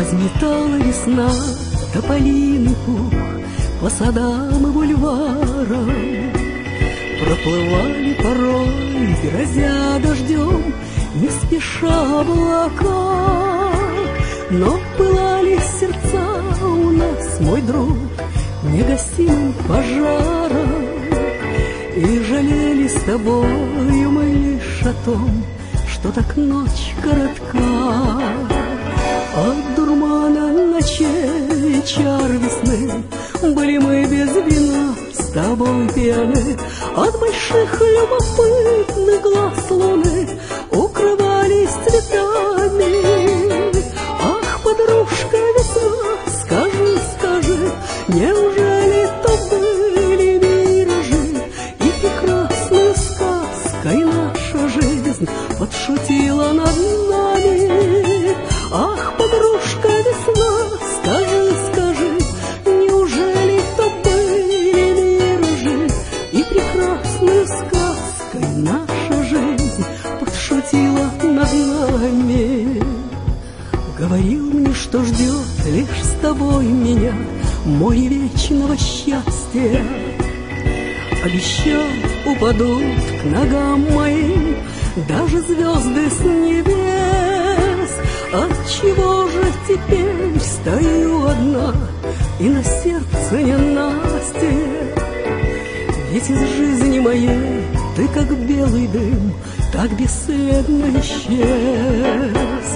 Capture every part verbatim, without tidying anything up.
Разметала весна тополиный пух по садам и бульварам. Проплывали порой, грозя дождем, не спеша облака. Но пылали сердца у нас, мой друг, негасимым пожаром. И жалели с тобою мы лишь о том, что так ночь коротка. От дурмана ночей и чар весны были мы без вина с тобой пьяны. От больших любопытных глаз луны укрывались цветами. Ах, подружка весна, скажи, скажи, неужели то были миражи? И прекрасную сказкой наша жизнь подшутила над нами. Ах, подружка весна, скажи, скажи, неужели то были миражи? И прекрасную сказкой наша жизнь подшутила над нами. Говорил мне, что ждет лишь с тобой меня море вечного счастья. Обещал, упадут к ногам моим даже звезды с небес. Отчего же теперь стою одна и на сердце ненастье? Ведь из жизни моей ты, как белый дым, так бесследно исчез.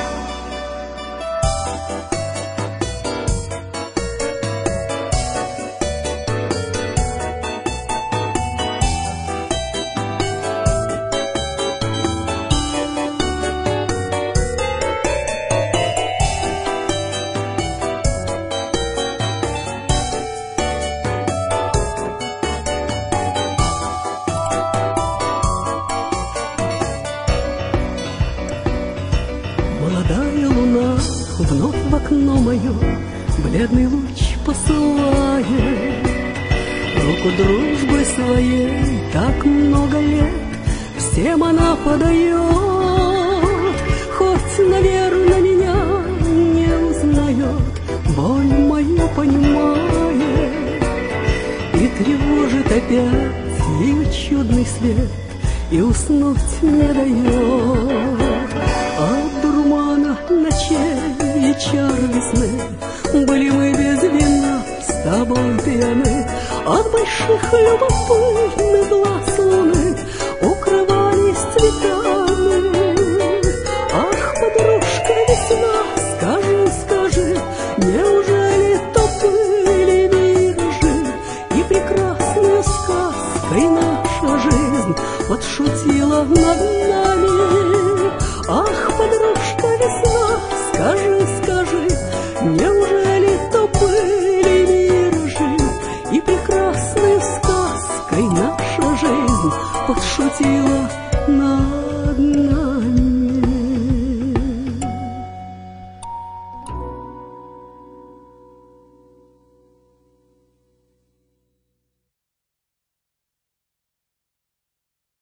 Молодая луна вновь в окно мое бледный луч посылает. Руку дружбы своей так много лет всем она подает. Хоть, наверное, меня не узнает, боль мою понимает. И тревожит опять ее чудный свет, и уснуть не дает. От дурмана ночей и чар весны были мы без вина с тобой пьяны. От больших любопытных глаз луны укрывались цветами.